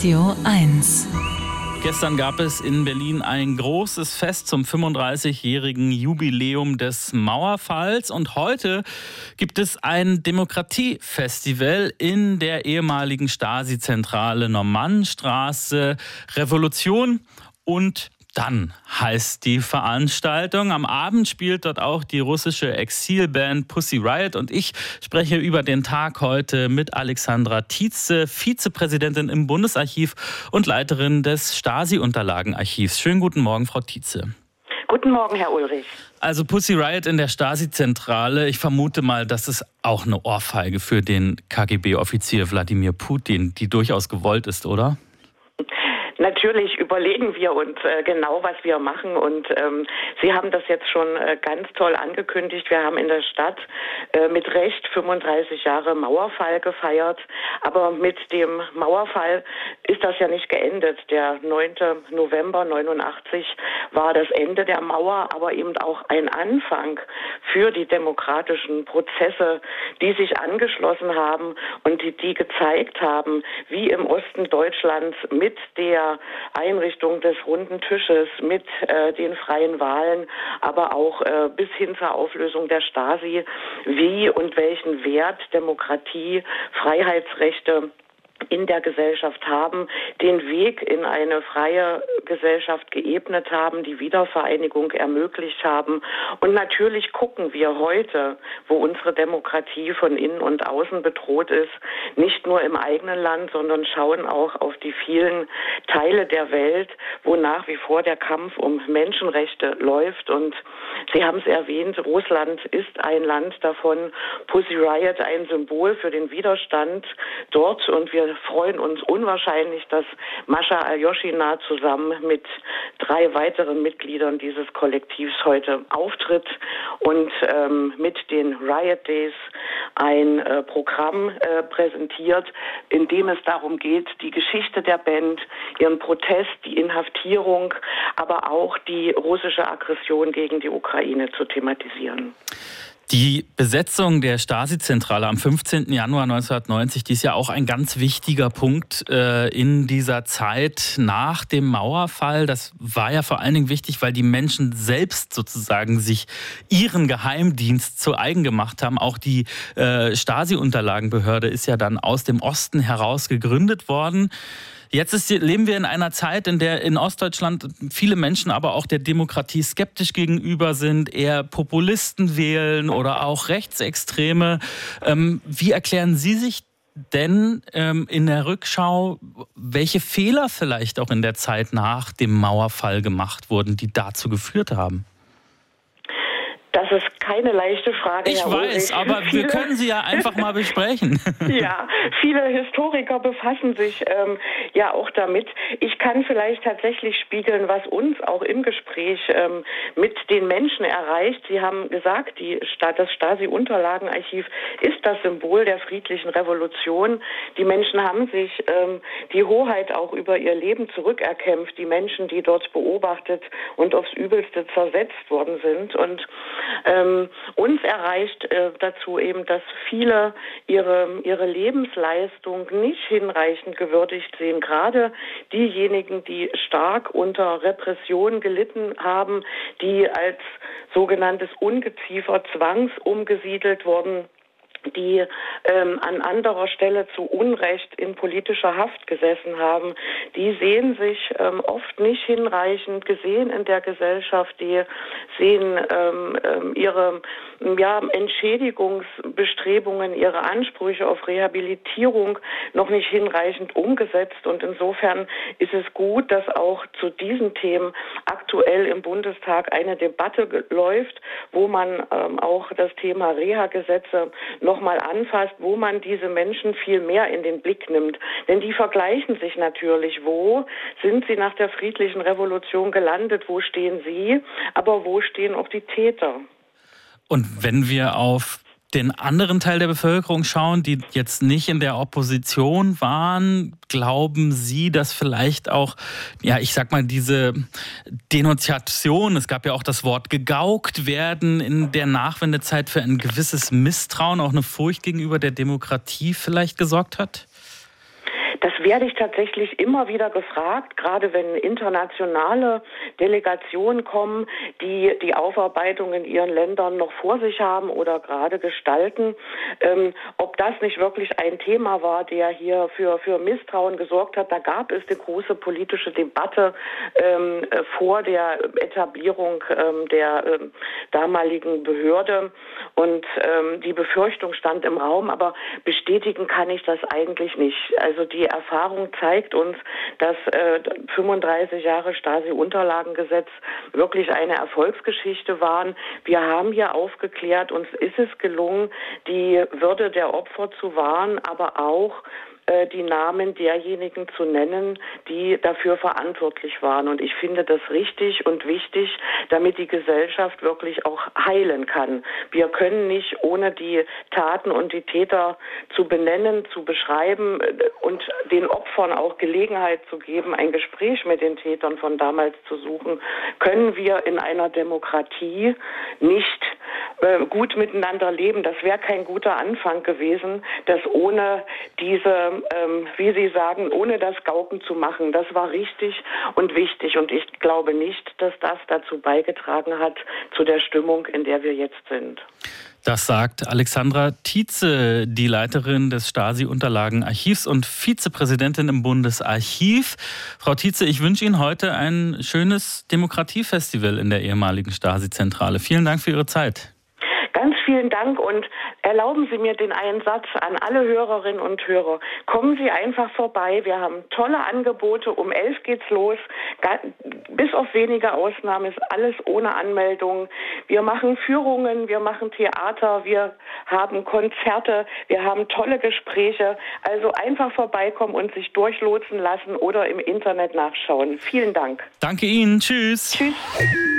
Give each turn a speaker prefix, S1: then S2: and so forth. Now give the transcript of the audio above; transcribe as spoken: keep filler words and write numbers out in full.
S1: Radio eins.
S2: Gestern gab es in Berlin ein großes Fest zum fünfunddreißigjährigen Jubiläum des Mauerfalls. Und heute gibt es ein Demokratiefestival in der ehemaligen Stasi-Zentrale Normannenstraße. Revolution und dann heißt die Veranstaltung. Am Abend spielt dort auch die russische Exilband Pussy Riot. Und ich spreche über den Tag heute mit Alexandra Tietze, Vizepräsidentin im Bundesarchiv und Leiterin des Stasi-Unterlagenarchivs. Schönen guten Morgen, Frau Tietze.
S3: Guten Morgen, Herr Ulrich.
S2: Also Pussy Riot in der Stasi-Zentrale. Ich vermute mal, das ist auch eine Ohrfeige für den K G B-Offizier Wladimir Putin, die durchaus gewollt ist, oder?
S3: Natürlich überlegen wir uns äh, genau, was wir machen, und ähm, Sie haben das jetzt schon äh, ganz toll angekündigt. Wir haben in der Stadt äh, mit Recht fünfunddreißig Jahre Mauerfall gefeiert, aber mit dem Mauerfall ist das ja nicht geendet. Der neunte November neunundachtzig war das Ende der Mauer, aber eben auch ein Anfang für die demokratischen Prozesse, die sich angeschlossen haben und die, die gezeigt haben, wie im Osten Deutschlands mit der Einrichtung des runden Tisches, mit äh, den freien Wahlen, aber auch äh, bis hin zur Auflösung der Stasi, wie und welchen Wert Demokratie, Freiheitsrechte in der Gesellschaft haben, den Weg in eine freie Gesellschaft geebnet haben, die Wiedervereinigung ermöglicht haben. Und natürlich gucken wir heute, wo unsere Demokratie von innen und außen bedroht ist, nicht nur im eigenen Land, sondern schauen auch auf die vielen Teile der Welt, wo nach wie vor der Kampf um Menschenrechte läuft. Und Sie haben es erwähnt, Russland ist ein Land davon, Pussy Riot ein Symbol für den Widerstand dort, und wir Wir freuen uns unwahrscheinlich, dass Mascha Aljoschina zusammen mit drei weiteren Mitgliedern dieses Kollektivs heute auftritt und ähm, mit den Riot Days ein äh, Programm äh, präsentiert, in dem es darum geht, die Geschichte der Band, ihren Protest, die Inhaftierung, aber auch die russische Aggression gegen die Ukraine zu thematisieren.
S2: Die Besetzung der Stasi-Zentrale am fünfzehnten Januar neunzehnhundertneunzig, die ist ja auch ein ganz wichtiger Punkt äh, in dieser Zeit nach dem Mauerfall. Das war ja vor allen Dingen wichtig, weil die Menschen selbst sozusagen sich ihren Geheimdienst zu eigen gemacht haben. Auch die äh, Stasi-Unterlagenbehörde ist ja dann aus dem Osten heraus gegründet worden. Jetzt ist, leben wir in einer Zeit, in der in Ostdeutschland viele Menschen aber auch der Demokratie skeptisch gegenüber sind, eher Populisten wählen oder auch Rechtsextreme. Ähm, wie erklären Sie sich denn ähm, in der Rückschau, welche Fehler vielleicht auch in der Zeit nach dem Mauerfall gemacht wurden, die dazu geführt haben?
S3: Das ist keine leichte Frage,
S2: Ich
S3: Herr
S2: weiß,
S3: Ulrich.
S2: aber wir können sie ja einfach mal besprechen.
S3: Ja, viele Historiker befassen sich ähm, ja auch damit. Ich kann vielleicht tatsächlich spiegeln, was uns auch im Gespräch ähm, mit den Menschen erreicht. Sie haben gesagt, die Sta- das Stasi-Unterlagenarchiv ist das Symbol der friedlichen Revolution. Die Menschen haben sich ähm, die Hoheit auch über ihr Leben zurückerkämpft. Die Menschen, die dort beobachtet und aufs Übelste zersetzt worden sind. Und Ähm, uns erreicht äh, dazu eben, dass viele ihre, ihre Lebensleistung nicht hinreichend gewürdigt sehen. Gerade diejenigen, die stark unter Repression gelitten haben, die als sogenanntes Ungeziefer zwangsumgesiedelt wurden, die ähm, an anderer Stelle zu Unrecht in politischer Haft gesessen haben, die sehen sich ähm, oft nicht hinreichend gesehen in der Gesellschaft, die sehen ähm, ähm, ihre ja, Entschädigungsbestrebungen, ihre Ansprüche auf Rehabilitierung noch nicht hinreichend umgesetzt. Und insofern ist es gut, dass auch zu diesen Themen aktuell im Bundestag eine Debatte läuft, wo man ähm, auch das Thema Reha-Gesetze noch mal anfasst, wo man diese Menschen viel mehr in den Blick nimmt. Denn die vergleichen sich natürlich. Wo sind sie nach der friedlichen Revolution gelandet? Wo stehen sie? Aber wo stehen auch die Täter?
S2: Und wenn wir auf den anderen Teil der Bevölkerung schauen, die jetzt nicht in der Opposition waren, glauben Sie, dass vielleicht auch, ja, ich sag mal, diese Denunziation, es gab ja auch das Wort gegaukt werden, in der Nachwendezeit für ein gewisses Misstrauen, auch eine Furcht gegenüber der Demokratie vielleicht gesorgt hat?
S3: Das werde ich tatsächlich immer wieder gefragt, gerade wenn internationale Delegationen kommen, die die Aufarbeitung in ihren Ländern noch vor sich haben oder gerade gestalten, ähm, ob das nicht wirklich ein Thema war, der hier für, für Misstrauen gesorgt hat. Da gab es eine große politische Debatte ähm, vor der Etablierung ähm, der ähm, damaligen Behörde und ähm, die Befürchtung stand im Raum, aber bestätigen kann ich das eigentlich nicht. Also die Erfahrung zeigt uns, dass äh, fünfunddreißig Jahre Stasi-Unterlagengesetz wirklich eine Erfolgsgeschichte waren. Wir haben hier aufgeklärt, uns ist es gelungen, die Würde der Opfer zu wahren, aber auch die Namen derjenigen zu nennen, die dafür verantwortlich waren. Und ich finde das richtig und wichtig, damit die Gesellschaft wirklich auch heilen kann. Wir können nicht, ohne die Taten und die Täter zu benennen, zu beschreiben und den Opfern auch Gelegenheit zu geben, ein Gespräch mit den Tätern von damals zu suchen, können wir in einer Demokratie nicht äh, gut miteinander leben. Das wäre kein guter Anfang gewesen, dass ohne diese Ähm, wie Sie sagen, ohne das Gauken zu machen. Das war richtig und wichtig. Und ich glaube nicht, dass das dazu beigetragen hat, zu der Stimmung, in der wir jetzt sind.
S2: Das sagt Alexandra Tietze, die Leiterin des Stasi-Unterlagenarchivs und Vizepräsidentin im Bundesarchiv. Frau Tietze, ich wünsche Ihnen heute ein schönes Demokratiefestival in der ehemaligen Stasi-Zentrale. Vielen Dank für Ihre Zeit.
S3: Ganz vielen Dank und erlauben Sie mir den einen Satz an alle Hörerinnen und Hörer. Kommen Sie einfach vorbei. Wir haben tolle Angebote. Um elf geht's los. Bis auf wenige Ausnahmen ist alles ohne Anmeldung. Wir machen Führungen, wir machen Theater, wir haben Konzerte, wir haben tolle Gespräche. Also einfach vorbeikommen und sich durchlotsen lassen oder im Internet nachschauen. Vielen Dank.
S2: Danke Ihnen. Tschüss.
S3: Tschüss.